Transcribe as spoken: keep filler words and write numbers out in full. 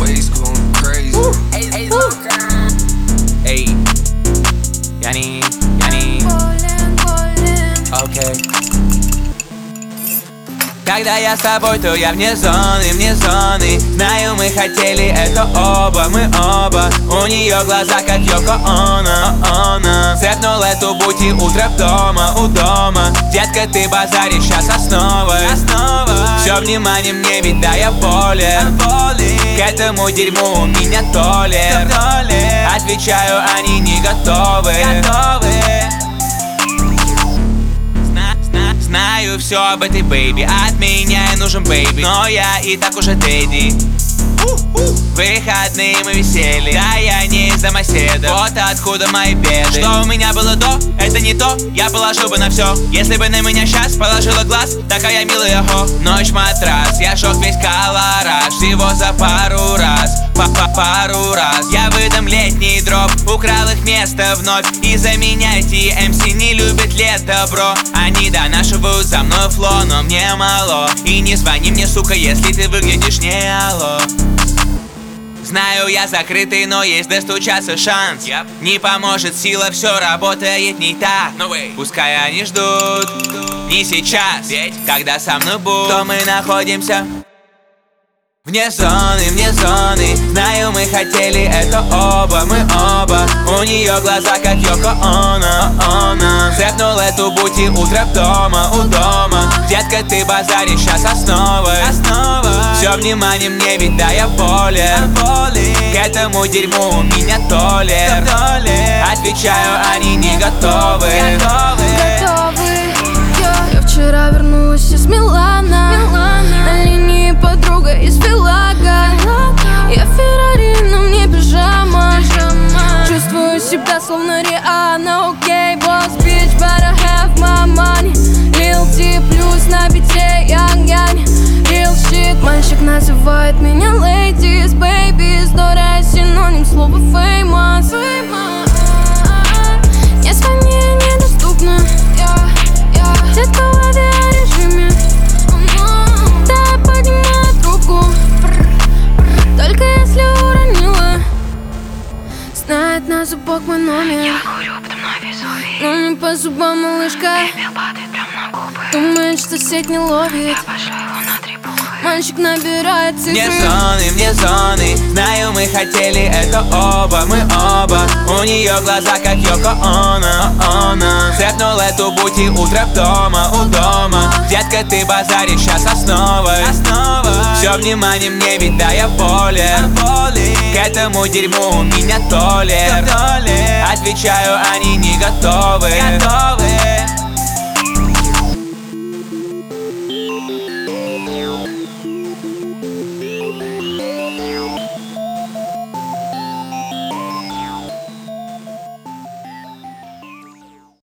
waist going crazy. Эй, Яни, Яни. Окей. Когда я с тобой, то я вне зоны, вне зоны. Знаю, мы хотели это оба, мы оба. У нее глаза, как Йоко Оно, Оно. Цепнул эту бути утро дома, у дома. Детка, ты базаришь сейчас основой, основа. Все внимание мне, ведь да, я болен. К этому дерьму у меня толер. Отвечаю, они не готовы, готовы. Знаю все об этой бэйби, от меня и нужен бэйби, но я и так уже дэдди. Выходные мы висели, да я не из домоседа. Вот откуда мои беды. Что у меня было до, это не то, я положил бы на все. Если бы на меня сейчас положила глаз, такая милая хо. Ночь матрас, я шок весь колораж. Всего за пару раз, па-па пару раз. Я выдам летний дроп, украл их место вновь. Из-за меня ти эм си не любят лето, бро. Они донашивают за мной фло, но мне мало. И не звони мне, сука, если ты выглядишь не алло. Знаю, я закрытый, но есть достучаться шанс. yep. Не поможет сила, все работает не так. no Пускай они ждут, не сейчас. Ведь когда со мной будут, то мы находимся вне зоны, вне зоны. Знаю, мы хотели это оба, мы оба. У нее глаза, как Йоко Оно, Оно. Цепнул эту бути утро дома, у дома. Детка, ты базаришь сейчас основой, основа. Все внимание мне, ведь да, я болен. К этому дерьму у меня толер. Отвечаю, они не готовы, готовы. Я вчера вернулась из Милана, на линии подруга из Филага. Я Феррари, но мне пижама. Чувствую себя словно Риhanna. Окей, босс, bitch, better have my money. Lil T плюс на бите, Yang Yang. Real shit, мальчик называет меня ladies, babies. Дорая синоним слова famous. Не звони, недоступно. Детка в авиарежиме. Да, поднимаю трубку, только если уронила. Знает на зубок мой номер. Я курю, потом на Везувий. Но не по зубам, малышка. Пепел падает прям на губы. Думает, что сеть не ловит. Я пошлю его на три буквы. Мальчик набирает цифры. Вне зоны, вне зоны. Знаю, мы хотели это оба, мы оба. У нее глаза, как Йоко Оно, Оно. Цепнул эту бути утро дома, у дома. Детка, ты базаришь сейчас основой, основа. Все внимание мне, ведь да, я болен. К этому дерьму у меня толер. Отвечаю, они не готовы, готовы.